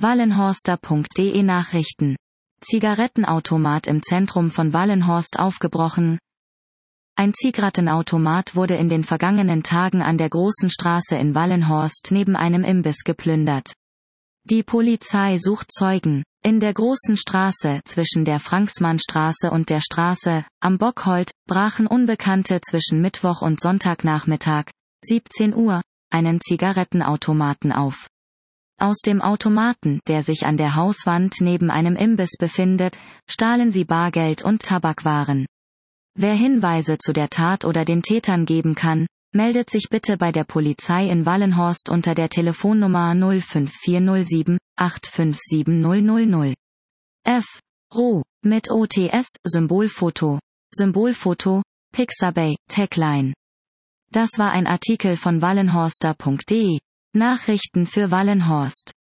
Wallenhorster.de Nachrichten. Zigarettenautomat im Zentrum von Wallenhorst aufgebrochen. Ein Zigarettenautomat wurde in den vergangenen Tagen an der Großen Straße in Wallenhorst neben einem Imbiss geplündert. Die Polizei sucht Zeugen. In der Großen Straße zwischen der Franksmannstraße und der Straße am Bockhold brachen Unbekannte zwischen Mittwoch und Sonntagnachmittag, 17 Uhr, einen Zigarettenautomaten auf. Aus dem Automaten, der sich an der Hauswand neben einem Imbiss befindet, stahlen sie Bargeld und Tabakwaren. Wer Hinweise zu der Tat oder den Tätern geben kann, meldet sich bitte bei der Polizei in Wallenhorst unter der Telefonnummer 05407 857000. F. Roh, mit OTS, Symbolfoto, Pixabay, Tagline. Das war ein Artikel von wallenhorster.de. Nachrichten für Wallenhorst.